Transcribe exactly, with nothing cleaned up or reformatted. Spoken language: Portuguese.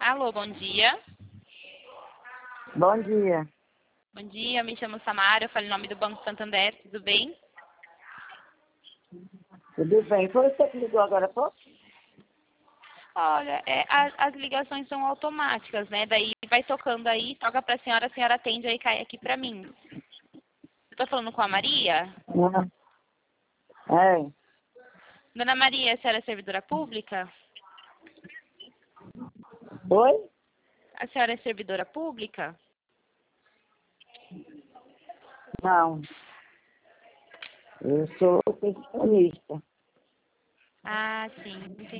Alô, bom dia. Bom dia. Bom dia, me chamo Samara, eu falo em nome do Banco Santander, tudo bem? Tudo bem? Foi você que ligou agora há pouco? Olha, é, a- as ligações são automáticas, né? Daí vai tocando aí, toca pra senhora, a senhora atende, aí cai aqui pra mim. Eu tô falando com a Maria? Não. É. Dona Maria, a senhora é servidora pública? Oi? A senhora é servidora pública? Não. Eu sou pensionista. Ah, sim, entendi.